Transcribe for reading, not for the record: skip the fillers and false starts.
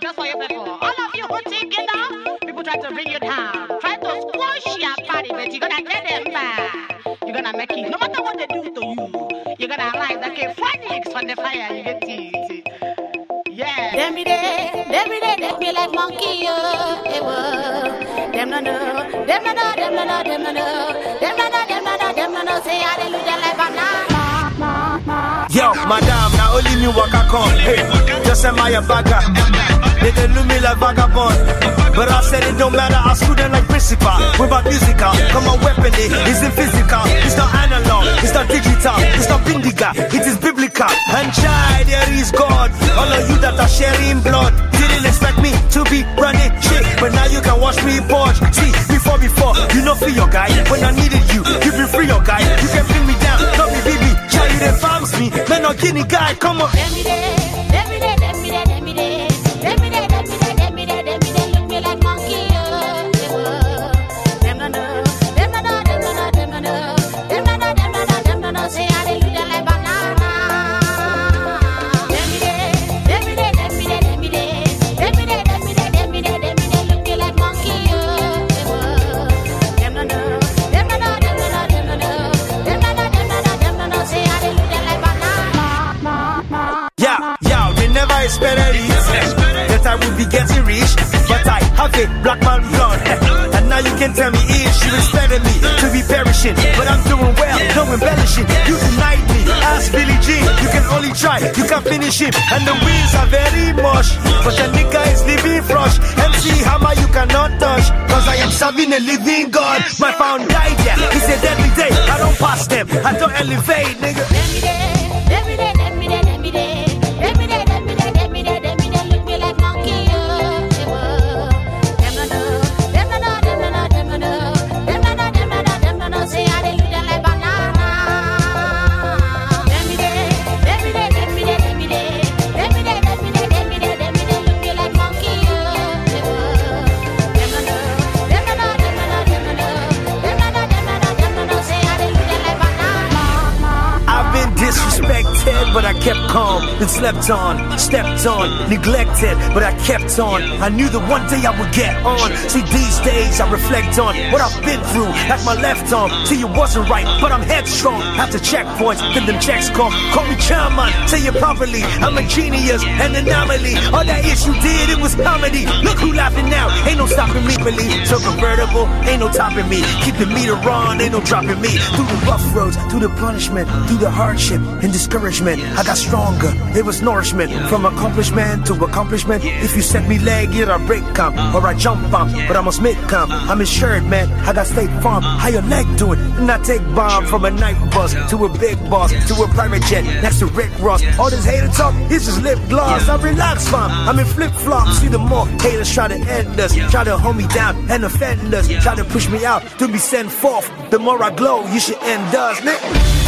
just for you people. All of you who think it down, people try to bring you down. Try to squash your body, but you're gonna get them back. You're gonna make it. No matter what they do to you, you're gonna rise like a phoenix from the fire. You get it. Yeah. Them be like monkey, Them no know, say hallelujah like banana. Yo, madam, now only me waka come. Hey, just am I a bagger? They don't look me like vagabond. But I said it don't matter, I student like principal. We're about musical, come on weapon it isn't physical. It's not analog, it's not digital. It's not bindiga, it is biblical. And child, there is God. All of you that are sharing blood didn't expect me to be running shit, but now you can watch me purge. See, before, you know free your guy. When I needed you, you been free your guy. You can bring me down, not me baby. Child, you done farms me, man, no guinea guy, come on. Let me there, look me like monkey, Them no know, say hallelujah like banana. Let me there, look me like monkey, Them no know, say hallelujah like banana. Yeah, they never expected it that I would be getting rich, but I have a black man blood. And now you can tell me if you expected me to be perishing, but I'm doing well, no embellishing. You denied me, ask Billie Jean. You can only try, you can finish him. And the wheels are very mush, but the nigga is living fresh. MC Hammer you cannot touch, cause I am serving a living God. My found died, yeah, it's a deadly day. I don't pass them, I don't elevate, nigga. Let me there, look me like monkey, Them no know, say hallelujah like banana. Let me there, look me like monkey, Them no know, say hallelujah like banana. I've been disrespected, but I kept calm and slept on, stepped on, neglected, but I kept on. I knew that one day I would get on. See, these days I reflect on what I've been through, like my left arm. See, it wasn't right, but I'm headstrong. After checkpoints, then them checks come. Call me chairman, say it properly. I'm a genius, an anomaly. All that issue did, it was comedy. Look who laughing now, ain't no stopping me, believe. So convertible, ain't no topping me. Keep the meter on, ain't no dropping me. Through the rough roads, through the punishment, through the hardship and discouragement, I got stronger. It was nourishment from accomplishment to accomplishment. If you set me leg, either I break come or I jump on, but I must make come. I'm insured, man. I got State Farm. How your leg doing? And I take bomb from a night bus to a big boss to a private jet next to Rick Ross. All this hater talk, it's just lip gloss. I relax, fam. I'm in flip flops. See the more haters try to end us, try to hold me down and offend us, try to push me out to be sent forth. The more I glow, you should end us, nigga.